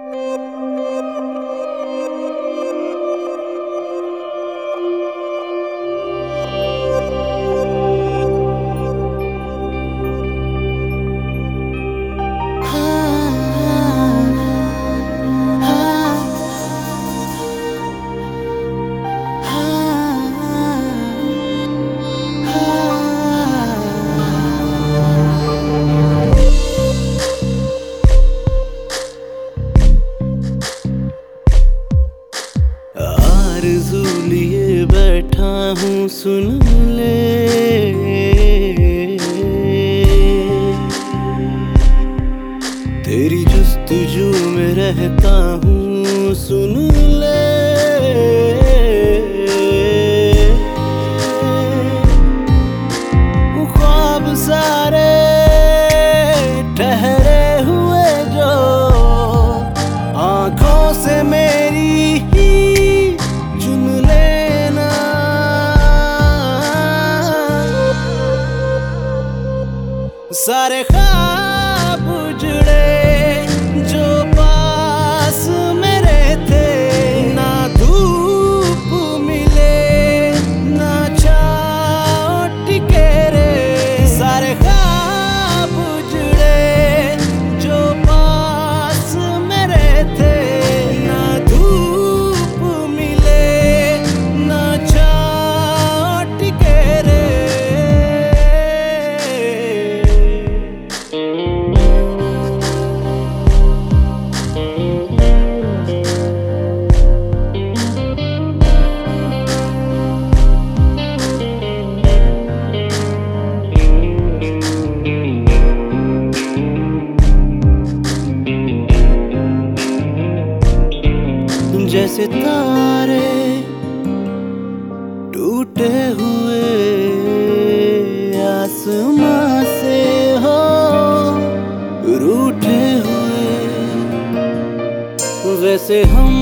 आरज़ू लिए बैठा हूँ, सुन ले। तेरी जुस्तजू में रहता हूँ, सुन ले। ख्वाब सारे ठहरे हुए जो आँखों से मेरी चुन लेना। सारे ख्वाब उजड़े जो पास मेरे थे, ना धूप मिले ना छाँव टिके रे। सारे ख्वाब उजड़े जो पास मेरे थे, ना धूप मिले ना छाँव टिके रे। जैसे तारे टूटे हुए आसमां से हो, रूठे हुए वैसे हम